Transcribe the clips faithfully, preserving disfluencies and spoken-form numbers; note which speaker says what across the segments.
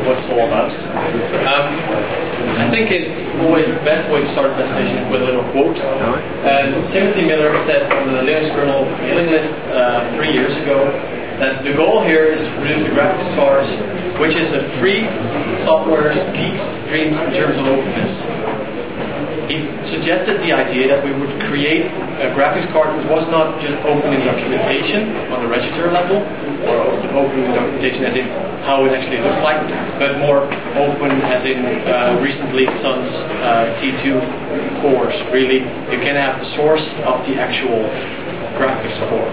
Speaker 1: what it's all about. Um, I think it's always the best way to start a presentation is with a little quote. And Timothy Miller said on the Linux kernel mailing list uh, three years ago that the goal here is to produce a graphics card which is a free software's geek's dreams in terms of openness. He suggested the idea that we would create a graphics card which was not just open in documentation on the register level, or open in documentation as in how it actually looks like, but more open as in uh, recently Sun's uh, T two cores. Really, you can have the source of the actual graphics core.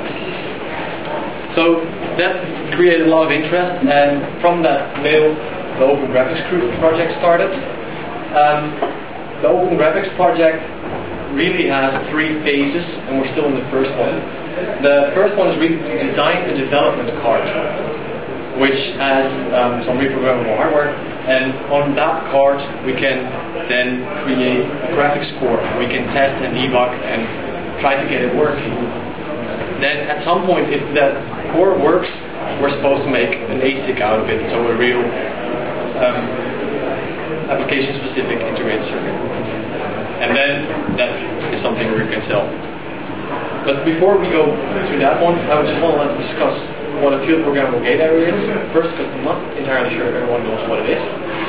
Speaker 1: So that created a lot of interest, and from that mail, the Open Graphics project started. Um, The Open Graphics project really has three phases, and we're still in the first one. The first one is really to design a development card, which has um, some reprogrammable hardware, and on that card we can then create a graphics core. We can test and debug and try to get it working. Then at some point, if that core works, we're supposed to make an A S I C out of it, so a real um, application-specific integrated circuit. And then that is something we can sell. But before we go to that one, I would just want to discuss what a field programmable gate array is. First, because I'm not entirely sure everyone knows what it is.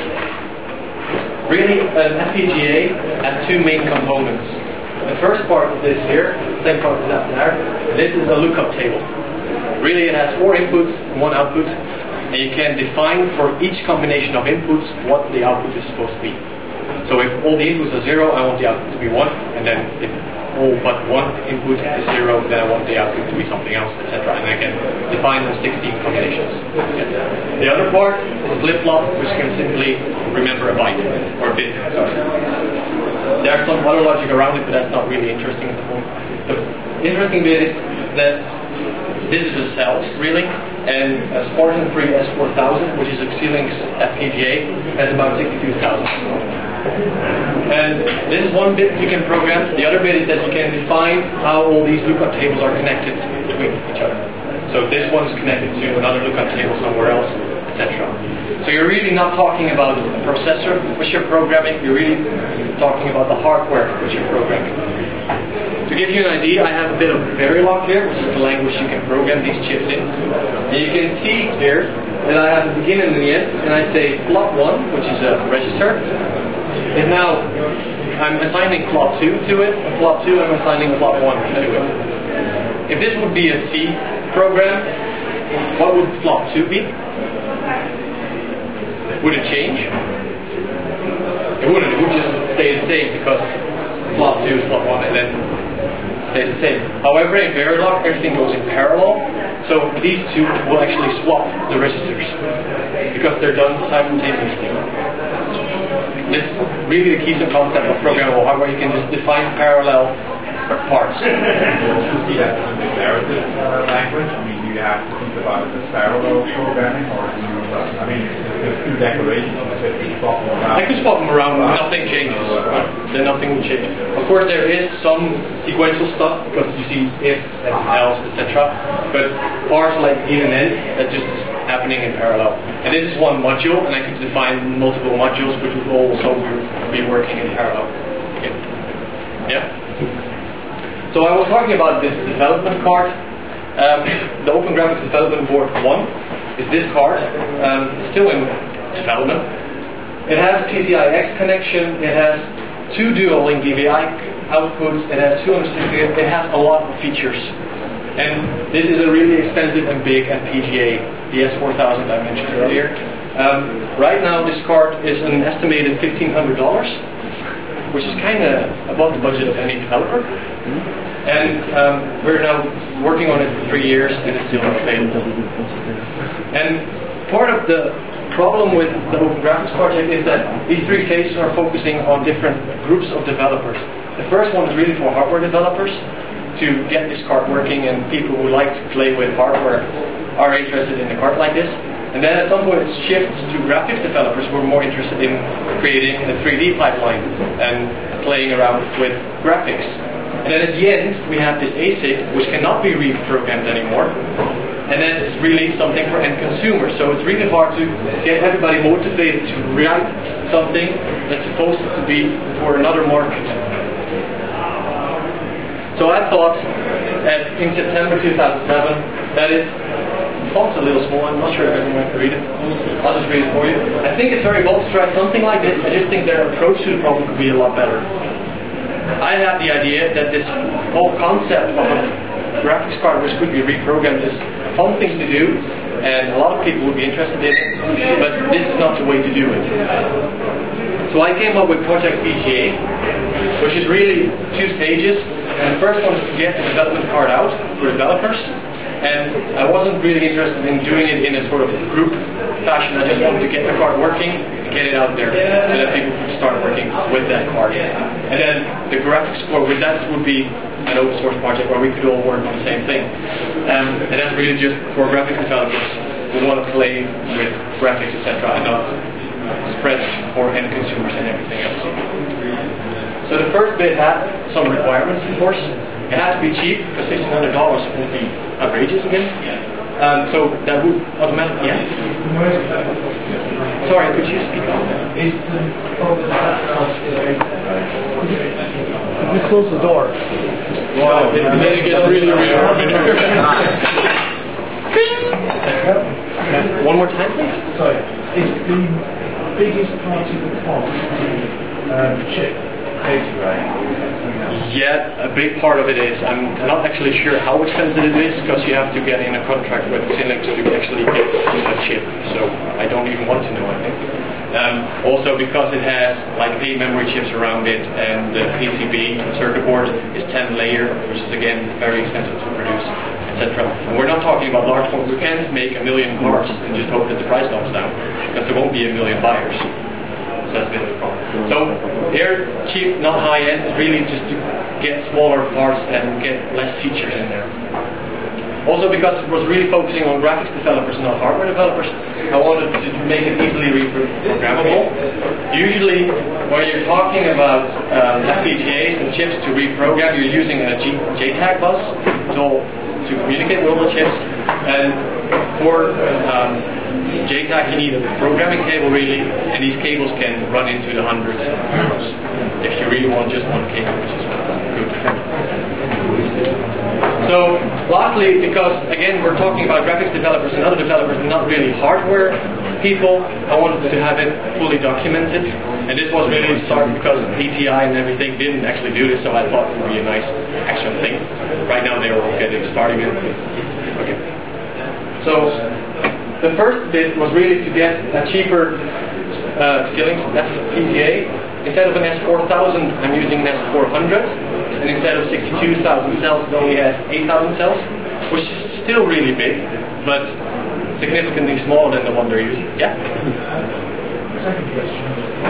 Speaker 1: Really, an F P G A has two main components. The first part of this here, same part as that there, this is a lookup table. Really, it has four inputs and one output. And you can define for each combination of inputs what the output is supposed to be. So if all the inputs are zero, I want the output to be one, and then if all but one input is zero, then I want the output to be something else, et cetera. And I can define those sixteen combinations. The other part is flip-flop, which can simply remember a byte, or a bit, sorry. There's some other logic around it, but that's not really interesting at the moment. The interesting bit is that this is a cell, really, and a Spartan three S four thousand, which is a Xilinx F P G A, has about sixty-two thousand. And this is one bit you can program. The other bit is that you can define how all these lookup tables are connected between each other. So this one is connected to another lookup table somewhere else, et cetera. So you're really not talking about a processor which you're programming, you're really talking about the hardware which you're programming. To give you an idea, I have a bit of Verilog here, which is the language you can program these chips in. And you can see here that I have the beginning and the end, and I say plot one, which is a register, is now, I'm assigning plot two to it, and plot two I'm assigning plot one to it. If this would be a C program, what would plot two be? Would it change? It wouldn't, it would just stay the same, because plot two is plot one, and then stays the same. However, in Verilog, everything goes in parallel, so these two will actually swap the registers because they're done simultaneously. This is really the key concept of programmable hardware. You can just define parallel parts.
Speaker 2: To see that in the narrative language, I mean, do you have to think about it as parallel programming, or do you, uh, I mean, there's two declarations, you can swap them around.
Speaker 1: I could swap them around, nothing changes. Then nothing will change. Of course, there is some sequential stuff, because you see if, and else, et cetera. But parts like begin and end, that just is happening in parallel. And this is one module, and I could define multiple modules, which would also be working in parallel. Okay. Yeah? So I was talking about this development card. Um, the Open Graphics Development Board one is this card. Um, it's still in development. It has P C I X connection. It has two dual link D V I outputs. It has two hundred sixty. It has a lot of features. And this is a really expensive and big F P G A, the S four thousand I mentioned earlier. Um, right now, this card is an estimated fifteen hundred dollars, which is kind of above the budget of any developer. And um, we're now working on it for three years, and it's still not available. And part of the problem with the Open Graphics project is that these three phases are focusing on different groups of developers. The first one is really for hardware developers to get this card working, and people who like to play with hardware are interested in a card like this. And then at some point it shifts to graphics developers who are more interested in creating a three D pipeline and playing around with graphics. And then at the end we have this A S I C, which cannot be reprogrammed anymore, and then it's really something for end consumers. So it's really hard to get everybody motivated to write something that's supposed to be for another market. So I thought uh, in September two thousand seven that it's font's a little small, I'm not sure if anyone can read it. I'll just read it for you. I think it's very bold to try something like this. I just think their approach to the problem could be a lot better. I had the idea that this whole concept of a graphics card which could be reprogrammed is a fun thing to do, and a lot of people would be interested in it, but this is not the way to do it. So I came up with Project V G A, which is really two stages. And the first one is to get the development card out for developers. And I wasn't really interested in doing it in a sort of group fashion. I just wanted to get the card working and get it out there so that people could start working with that card. And then the graphics core with that would be an open source project where we could all work on the same thing. Um, and that's really just for graphics developers who want to play with graphics, et cetera, and not spread for end consumers and everything else. So the first bit had some requirements, of course. It had to be cheap, because sixteen hundred dollars would be outrageous again. Um, so that would automatically, yeah. Sorry, could you speak up?
Speaker 3: Is the Could you close the door?
Speaker 1: Wow, then it gets really, really warm in here. One more time, please.
Speaker 3: Sorry, is the biggest part of the cost um, chip data rate?
Speaker 1: Yeah, a big part of it is. I'm not actually sure how expensive it is, because you have to get in a contract with Xilinx to actually get a chip. So I don't even want to know, I think. Um, also because it has like eight memory chips around it, and the P C B circuit board is ten layer, which is again very expensive to produce, et cetera. And we're not talking about large ones. We can't make a million cards and just hope that the price comes down, because there won't be a million buyers. So that's a bit of a problem. So here, cheap, not high end, is really just to get smaller parts and get less features in there. Also, because it was really focusing on graphics developers, not hardware developers, I wanted to make it easily reprogrammable. Usually, when you're talking about um, F P G As and chips to reprogram, you're using a G J TAG bus to, to communicate with all the chips. And for um, J TAG, you need a programming cable, really, and these cables can run into the hundreds of euros if you really want just one cable, which is good. So, lastly, because again we're talking about graphics developers and other developers and not really hardware people, I wanted to have it fully documented. And this was really started because A T I and everything didn't actually do this, so I thought it would be a nice extra thing. Right now they're all getting started with it. Okay. So, the first bit was really to get a cheaper uh, Xilinx F P G A. Instead of an S four thousand, I'm using an S four hundred. And instead of sixty-two thousand cells, it only has eight thousand cells, which is still really big, but significantly smaller than the one they're using. Yeah?
Speaker 3: Second question.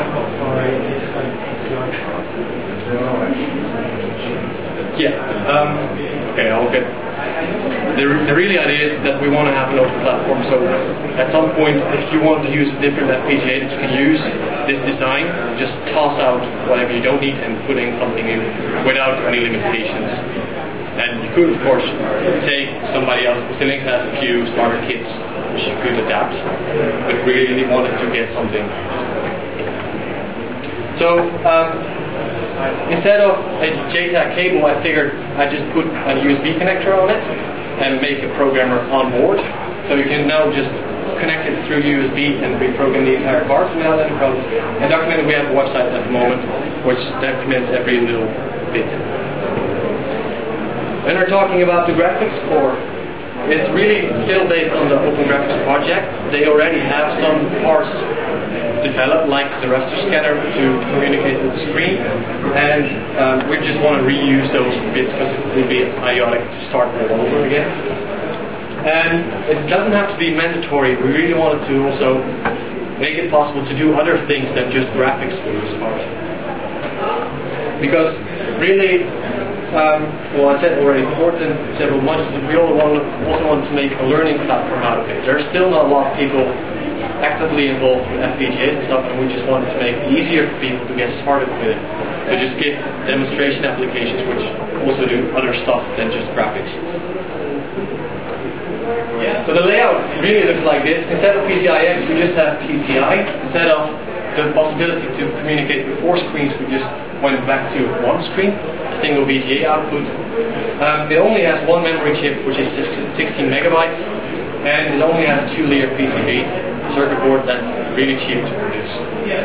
Speaker 1: Yeah. Um, okay, I'll get... The, the really idea is that we want to have an open platform, so at some point, if you want to use a different F P G A that you can use this design, just toss out whatever you don't need and put in something new without any limitations. And you could, of course, take somebody else. Xilinx has a few starter kits which you could adapt, but we really wanted to get something. So, um, instead of a J TAG cable, I figured I'd just put a U S B connector on it and make a programmer on board. So you can now just connect it through U S B and reprogram the entire card without any problems. And documented, we have a website at the moment which documents every little bit. When we're talking about the graphics core, it's really still based on the Open Graphics project. They already have some parts developed, like the raster scanner to communicate with the screen, and um, we just want to reuse those bits because it would be idiotic to start all over again. And it doesn't have to be mandatory. We really wanted to also make it possible to do other things than just graphics for this part. Because really, um, well, I said already before, in several modules, we all want, also want to make a learning platform out of it. There are still not a lot of people actively involved with F P G As and stuff, and we just wanted to make it easier for people to get started with it. So just give demonstration applications which also do other stuff than just graphics. So the layout really looks like this. Instead of P C I X, we just have P C I. Instead of the possibility to communicate with four screens, we just went back to one screen, a single V G A output. Um, it only has one memory chip, which is sixteen megabytes, and it only has two layer P C B circuit board that's really cheap to produce.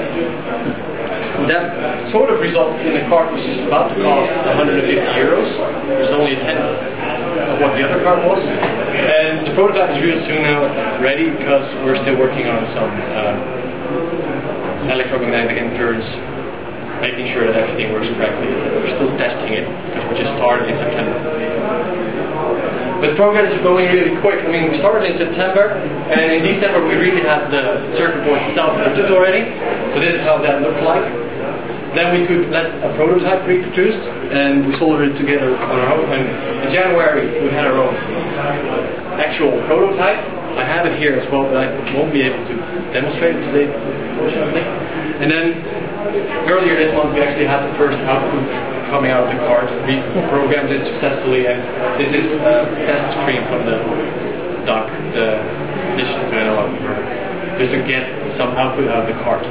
Speaker 1: That sort of resulted in a card which is about to cost one hundred fifty euros. There's only a tenth of what the other card was. And the prototype is real soon now ready because we're still working on some um, electromagnetic inference, making sure that everything works correctly. We're still testing it because we just started in September. But progress is going really quick. I mean, we started in September, and in December we really had the circuit board itself printed already. So this is how that looked like. Then we could let a prototype be produced, and we soldered it together on our own. And in January we had our own actual prototype. I have it here as well, but I won't be able to demonstrate it today, unfortunately. And then earlier this month we actually had the first output coming out of the card. We programmed it successfully, and this is a test screen from the D U C, the digital to analog converter, just to get some output out of the card.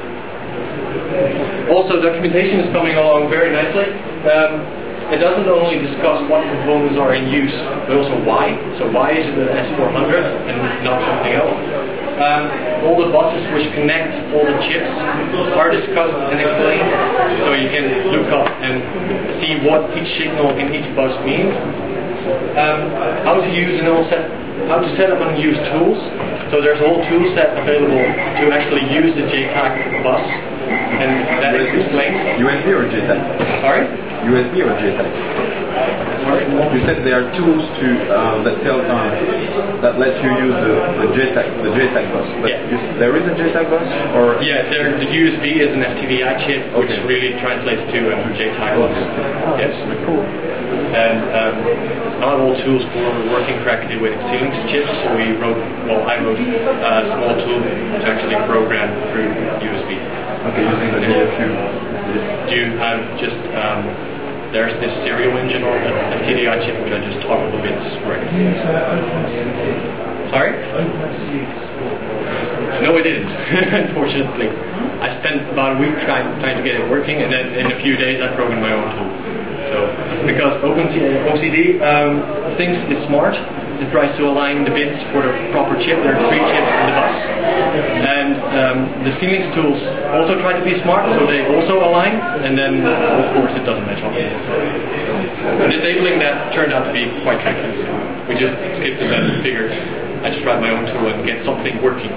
Speaker 1: Also, documentation is coming along very nicely. Um, it doesn't only discuss what components are in use, but also why. So why is it an S four hundred and not something else? Um, all the buses which connect all the chips are discussed and explained, so you can look up and see what each signal in each bus means. Um, how to use and all set, how to set up and use tools. So there's a whole tool set available to actually use the J TAG bus, and that is explained.
Speaker 4: U S B or J TAG?
Speaker 1: Sorry?
Speaker 4: U S B or J TAG?
Speaker 1: Sorry?
Speaker 4: You said there are tools to uh, that tell time that let you use the, the J TAG the J TAG bus. But
Speaker 1: Yeah.
Speaker 4: you, there is a J TAG bus, or
Speaker 1: Yeah, there, the U S B is an F T D I chip, which
Speaker 4: Okay.
Speaker 1: really translates to a J TAG bus. Yes.
Speaker 4: cool.
Speaker 1: And um, not all tools were working correctly with Xilinx chips, so we wrote, well, I wrote a small tool to actually program through U S B.
Speaker 4: Okay, using the D F U.
Speaker 1: Do you have just, um, there's this serial engine on the F T D I chip, which I just toggle the bits where I can see.
Speaker 3: Use uh, OpenSC.
Speaker 1: Sorry?
Speaker 3: OpenSC support.
Speaker 1: No, I didn't, unfortunately. I spent about a week trying, trying to get it working, and then in a few days I programmed my own tool. So, because OpenO C D um, thinks it's smart and tries to align the bits for the proper chip. There are three chips in the bus. And um, the Xilinx tools also try to be smart, so they also align, and then of course it doesn't match up. So, disabling that turned out to be quite tricky. So we just skipped the step and figured I just write my own tool and get something working.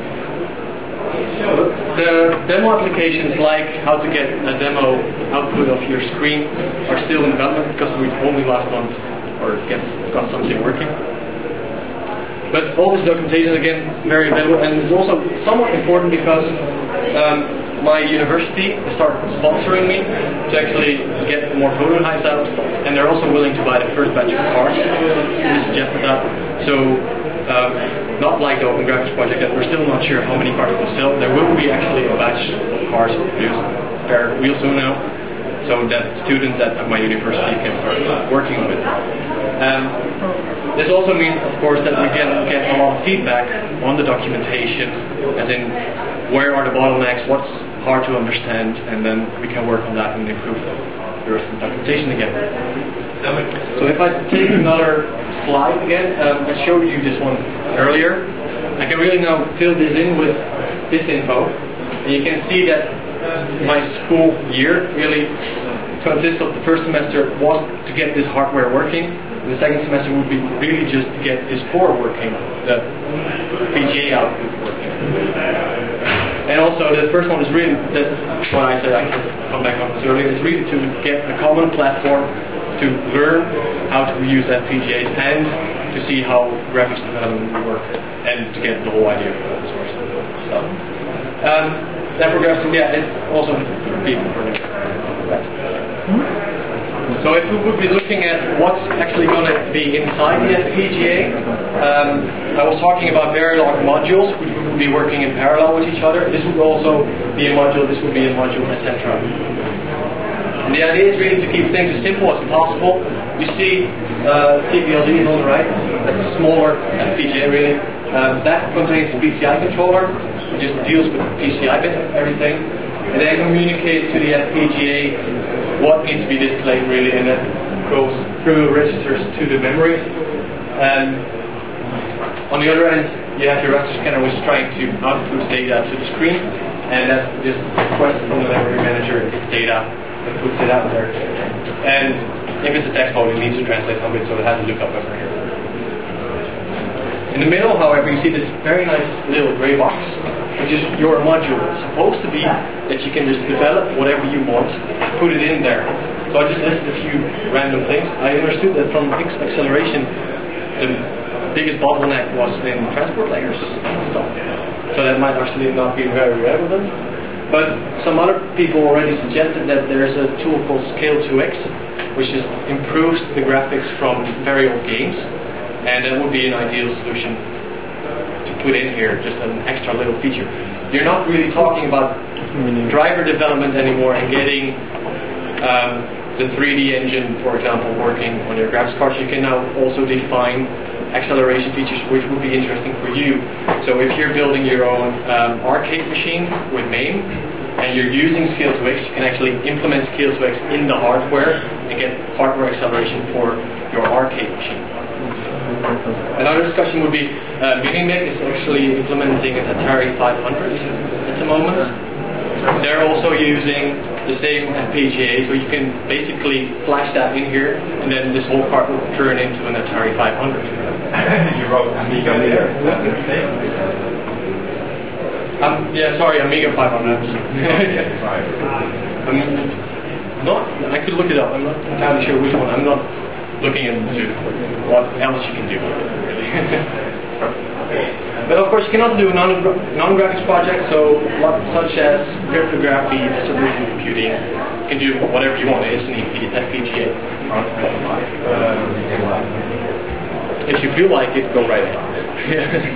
Speaker 1: The demo applications, like how to get a demo output of your screen, are still in development because we only last month or get, got something working. But all this documentation is again very available, and it's also somewhat important because um, my university started sponsoring me to actually get more prototypes out, and they're also willing to buy the first batch of cards. We suggested that. So um, not like the Open Graphics project, that we're still not sure how many cards we'll sell. There will be actually a batch of cards produced very real soon now, so that students at my university can start working with. Um, this also means, of course, that we can get a lot of feedback on the documentation, as in where are the bottlenecks, what's hard to understand, and then we can work on that and improve the rest of the documentation again. So if I take another slide again, um, I showed you this one earlier. I can really now fill this in with this info, and you can see that my school year really consists of the first semester was to get this hardware working, and the second semester would be really just to get this core working, the V G A output working. And also the first one is really, that what I said, I can come back on this earlier, is really to get a common platform to learn how to use F P G As and to see how graphics development will work, and to get the whole idea of open source stuff. Um, that progress, yeah, it's also people for this. So if we would be looking at what's actually going to be inside the F P G A, um, I was talking about Verilog modules, which would be working in parallel with each other. This would also be a module, this would be a module, et cetera. And the idea is really to keep things as simple as possible. You see uh, T P L D is on the right. That's a smaller F P G A really. Um, that contains a P C I controller. It just deals with the P C I bit of everything. And then communicates to the F P G A what needs to be displayed really, and that goes through registers to the memory. And on the other end, you have your raster scanner, which is trying to output data to the screen, and that just requests from the memory manager its data and puts it out there. And if it's a text mode, it needs to translate some bit, so it has a lookup over here. In the middle, however, you see this very nice little gray box, which is your module. It's supposed to be that you can just develop whatever you want, put it in there. So I just listed a few random things. I understood that from X acceleration, the biggest bottleneck was in transport layers and stuff. So that might actually not be very relevant. But some other people already suggested that there's a tool called Scale two X, which just improves the graphics from very old games. And that would be an ideal solution to put in here, just an extra little feature. You're not really talking about driver development anymore and getting um, the three D engine, for example, working on your graphics cards. You can now also define acceleration features, which would be interesting for you. So if you're building your own um, arcade machine with MAME, and you're using Scale two X, you can actually implement Scale two X in the hardware and get hardware acceleration for your arcade machine. Another discussion would be uh, Minimec is actually implementing an Atari five hundred at the moment. They're also using the same F P G A, so you can basically flash that in here, and then this whole card will turn into an Atari five hundred.
Speaker 2: You wrote Amiga there, is that a mistake?
Speaker 1: Um, yeah, sorry, Amiga five hundred. I'm not, I could look it up, I'm not entirely sure which one. I'm not looking into what else you can do, really. But of course, you can also do non-graphics projects, so such as cryptography, distributed computing. You can do whatever you want. It's an F P G A. If you feel like it, go right ahead.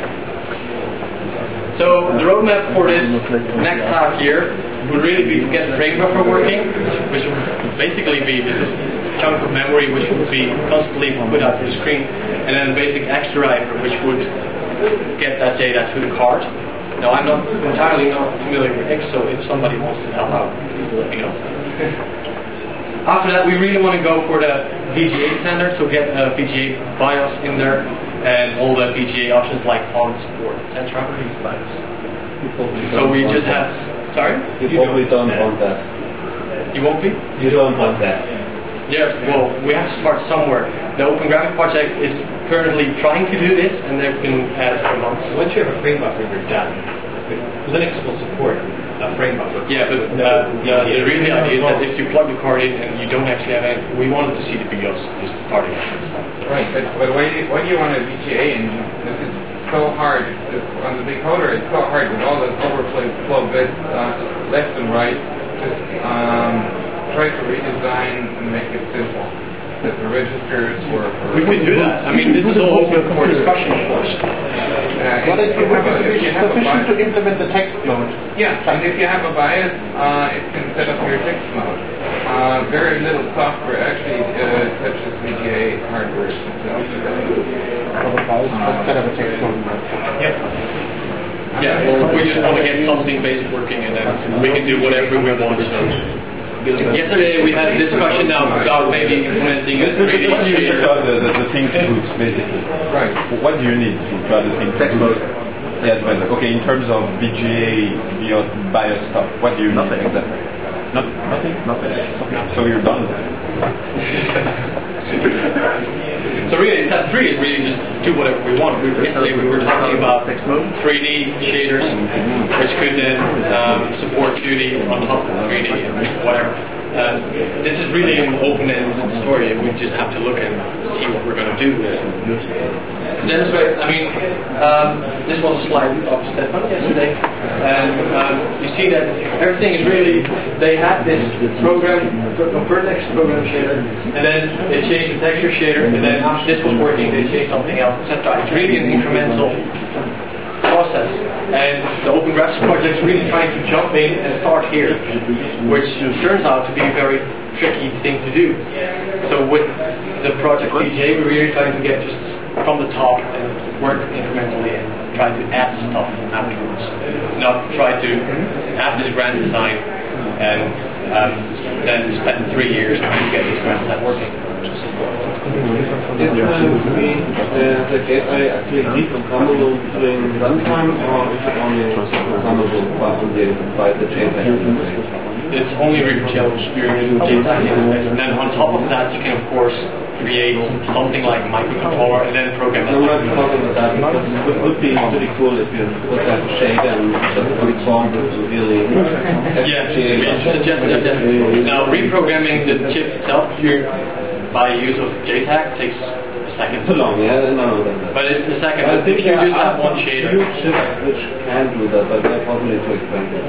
Speaker 1: So the roadmap for this next half year would really be to get the frame buffer working, which would basically be just a chunk of memory which would be constantly put out to the screen, and then a basic X driver which would get that data to the card. Now I'm not entirely not familiar with X, so if somebody wants to help out, please let me know. After that, we really want to go for the V G A standard, so get a V G A BIOS in there and all the V G A options like font support, et cetera. So we just have. Sorry?
Speaker 5: You probably don't want that.
Speaker 1: You won't be?
Speaker 5: You don't want that.
Speaker 1: Yeah, well, we have to start somewhere. The Open Graphic Project is currently trying to do this, and they've been at it for months.
Speaker 6: Once you have a frame buffer, you're done. Linux will support a frame buffer.
Speaker 1: Yeah, but uh, the, the really idea is that if you plug the card in and you don't actually have any, we wanted to see the BIOS just starting up and stuff.
Speaker 2: Right, but, but why, do you, why do you want a V G A engine? This is so hard. It's, on the decoder, it's so hard with all the overflow bits uh, left and right. Just um, try to redesign and make it simple. That the registers were.
Speaker 1: We could do that. I mean, this is all open for discussion, of course.
Speaker 2: Uh,
Speaker 3: But it would be
Speaker 2: if you have a
Speaker 3: sufficient
Speaker 2: bi-
Speaker 3: to implement the text mode.
Speaker 2: Yeah, and if you have a BIOS, uh, it can set up your text mode. Uh, very little software actually uh, touches V G A hardware itself.
Speaker 3: For the BIOS, but set up a text mode.
Speaker 2: Yep.
Speaker 1: Yeah, well, we just want to get something basic working, and then we can do whatever we want. So. Yesterday we had a discussion now about maybe implementing a three D
Speaker 4: What do you need
Speaker 1: shader.
Speaker 4: to add the, the, the thing to boot, basically?
Speaker 2: Right.
Speaker 4: What do you need to add the thing to
Speaker 5: Text
Speaker 4: boot?
Speaker 5: mode.
Speaker 4: Yes, but okay, in terms of V G A, BIOS, BIOS stuff, what do you
Speaker 5: Nothing.
Speaker 4: need exactly? Not, nothing?
Speaker 5: Nothing.
Speaker 4: So you're done.
Speaker 1: So really, step three is really just do whatever we want. We, yesterday we were talking about
Speaker 5: Text mode.
Speaker 1: three D shaders, which could then um, support two D on top of three D and whatever. Um, this is really an open-ended story. We just have to look and see what we're going to do. To demonstrate, I mean, um, this was a slide of Stefan yesterday, and um, you see that everything is really, they had this program, a vertex program shader, and then they changed the texture shader, and then after this was working, they changed something else, et cetera. It's really an incremental process, and the Open Graphics Project is really trying to jump in and start here, which turns out to be a very tricky thing to do. So with the project V G A, we're really trying to get just from the top and work incrementally and try to add stuff afterwards. Not try to have this grand design and um, then spend three years trying to get this grand design working.
Speaker 5: Is uh, the, the gateway actually deprogrammable during runtime, or is it only programmable by the JTAG interface?
Speaker 1: It's only reproducible during JTAG interface, and then on top of that you can of course create something like a microcontroller and then program it.
Speaker 5: I'm not talking about that because it would, would be pretty cool if you would have a shader and just transform it to really
Speaker 1: yeah, suggest that definitely. Now reprogramming the chip itself here by use of JTAG takes a second.
Speaker 5: Too long, yeah, no, no.
Speaker 1: But it's a second.
Speaker 5: I think
Speaker 1: if you
Speaker 5: there
Speaker 1: just
Speaker 5: are
Speaker 1: have one shader.
Speaker 5: few chips which can do that, but they're probably too expensive.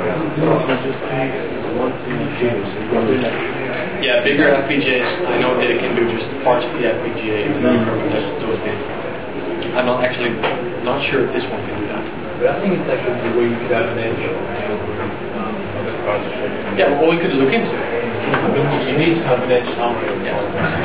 Speaker 1: Yeah, bigger F P G As, I know that it can do just parts of the F P G A and reprogram those, those bits. I'm not actually not sure if this one can do that.
Speaker 6: But I think it's actually the way you could have an edge um, of the project.
Speaker 1: Yeah, well, we could look into it.
Speaker 6: I mean, you need to have an edge somewhere.
Speaker 1: Yes.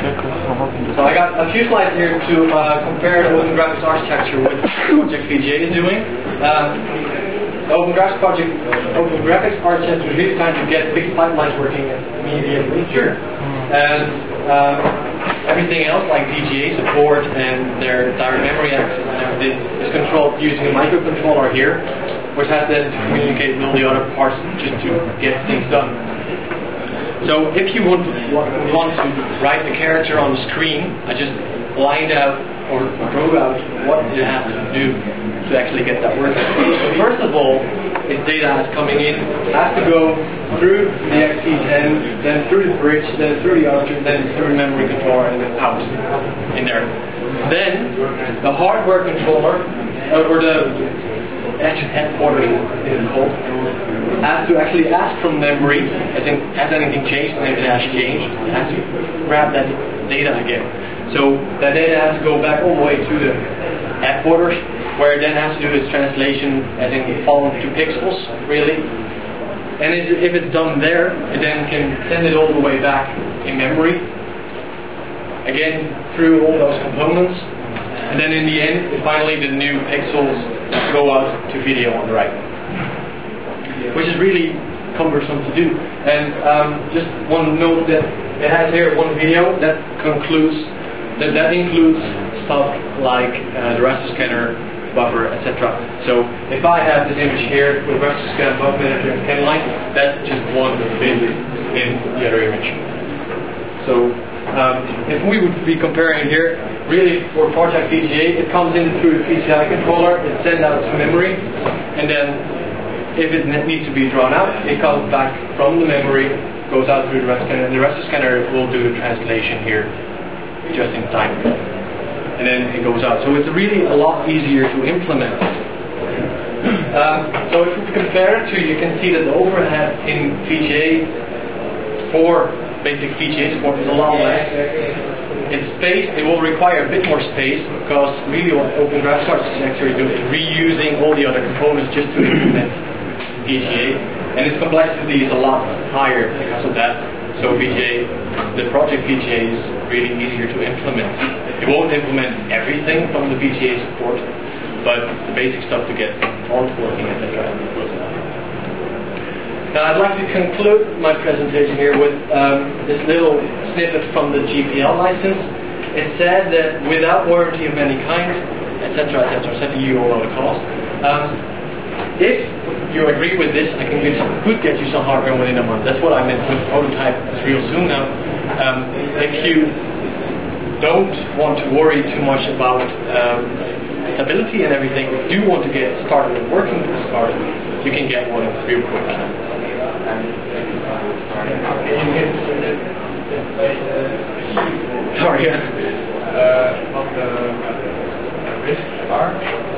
Speaker 1: So I got a few slides here to uh, compare the Open Graphics architecture with what Project V G A is doing. Um, the Open Graphics project, Open Graphics architecture is really trying to get fixed pipelines working immediately. Sure. And um, everything else like V G A support and their direct memory access and everything is controlled using a microcontroller here, which has then to communicate with all the other parts just to get things done. So if you want to, want to write the character on the screen, I just lined out or wrote out what it has to do to actually get that working. So first of all, its data is coming in, it has to go through the X P ten, then through the bridge, then through the archer, then through the memory controller, and then out in there. Then the hardware controller, or the actually headquarters is it called, has to actually ask from memory, as in, has anything changed, and if it has changed, it has to grab that data again. So that data has to go back all the way to the headquarters, where it then has to do its translation, as in font to pixels, really. And if it's done there, it then can send it all the way back in memory, again through all those components. And then in the end, finally the new pixels go out to video on the right, which is really cumbersome to do. And um, just one note that it has here one video that concludes that that includes stuff like uh, the raster scanner, buffer, et cetera. So if I have this image here with raster scanner, buffer, and scan line, that's just one bit in the other image. So um, if we would be comparing here, really for Project V G A, it comes in through the P C I controller, it's sent out to memory, and then if it needs to be drawn out, it comes back from the memory, goes out through the raster scanner, and the raster scanner will do the translation here just in time. And then it goes out. So it's really a lot easier to implement. Um, so if we compare it to, you can see that the overhead in V G A for basic V G A support is a lot less. In space, it will require a bit more space because really what Open Graphics architecture is doing is reusing all the other components just to implement V G A, and its complexity is a lot higher because of that. So V G A, the project V G A is really easier to implement. It won't implement everything from the V G A support, but the basic stuff to get font working, et cetera. Now I'd like to conclude my presentation here with um, this little snippet from the G P L license. It says that without warranty of any kind, et cetera, et cetera, et cetera, you all know the cost. Um, if you agree with this, I can get some, could get you some hardware within a month. That's what I meant with prototype. It's real soon now. Um, if you don't want to worry too much about um, stability and everything, if you do want to get started with working with this card, you can get one real quick. Sorry.
Speaker 2: Uh, of the risk are?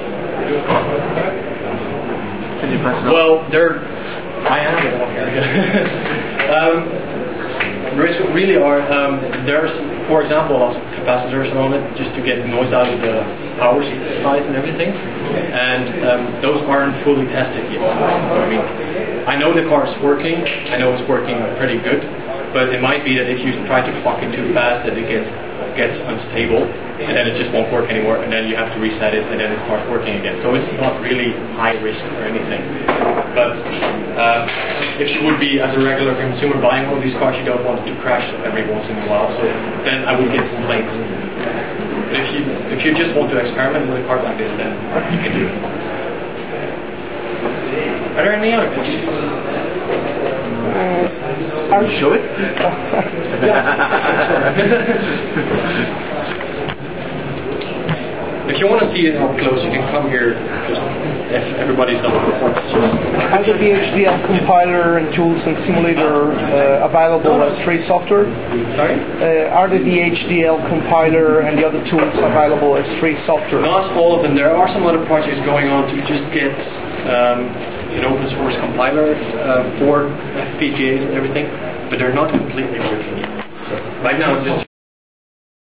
Speaker 4: Can you press it
Speaker 1: Well, there. I am it up here. um, risks really are. Um, there's, for example, lots of capacitors on it just to get noise out of the power supplies and everything, and um, those aren't fully tested yet. I mean, I know the car is working. I know it's working pretty good, but it might be that if you try to fuck it too fast, that it gets gets unstable, and then it just won't work anymore, and then you have to reset it, and then it starts working again. So it's not really high risk or anything. But uh, if you would be, as a regular consumer, buying one of these cars, you don't want it to crash every once in a while, so then I would get complaints. But if you, if you just want to experiment with a car like this, then you can do it. Are there any other questions?
Speaker 7: Are you
Speaker 4: Show it?
Speaker 1: If you want to see it up close, you can come here, just if everybody's done with the questions.
Speaker 7: Are the V H D L compiler and tools and simulator uh, available as free software?
Speaker 1: Sorry?
Speaker 7: Uh, are the V H D L compiler and the other tools available as free software?
Speaker 1: Not all of them. There are some other projects going on to just get um, an open source compiler uh, for F P G As and everything, but they're not completely working yet. So right now it's just